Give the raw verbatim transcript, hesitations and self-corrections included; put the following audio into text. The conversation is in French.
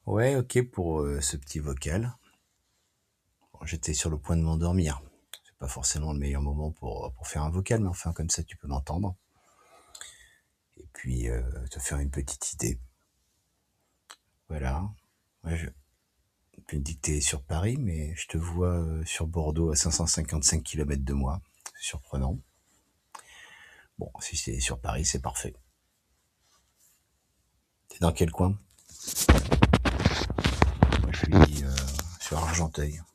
Ouais, ok pour euh, ce petit vocal. Bon, j'étais sur le point de m'endormir. C'est pas forcément le meilleur moment pour, pour faire un vocal, mais enfin comme ça tu peux m'entendre. Et puis euh, te faire une petite idée. Voilà. Ouais, je... Tu me dis que t'es sur Paris, mais je te vois euh, sur Bordeaux à cinq cent cinquante-cinq kilomètres de moi. C'est surprenant. Bon, si c'est sur Paris, c'est parfait. T'es dans quel coin? Moi je suis euh, sur Argenteuil.